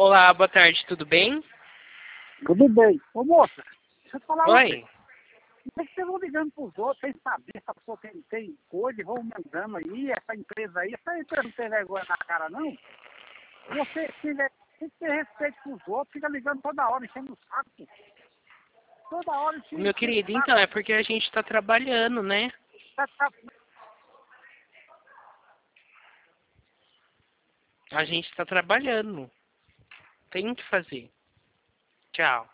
Olá, boa tarde, tudo bem? Tudo bem. Ô moça, deixa eu te falar uma coisa. Oi. Não é que vocês vão ligando pros outros sem saber se a pessoa tem coisa e vão mandando aí, essa empresa não tem vergonha na cara, não. Você tem que ter respeito pros outros, fica ligando toda hora, enchendo o saco. Toda hora enchendo Meu o querido, então, saco. é porque a gente tá trabalhando, né? Tá. A gente tá trabalhando. Tem que fazer. Tchau.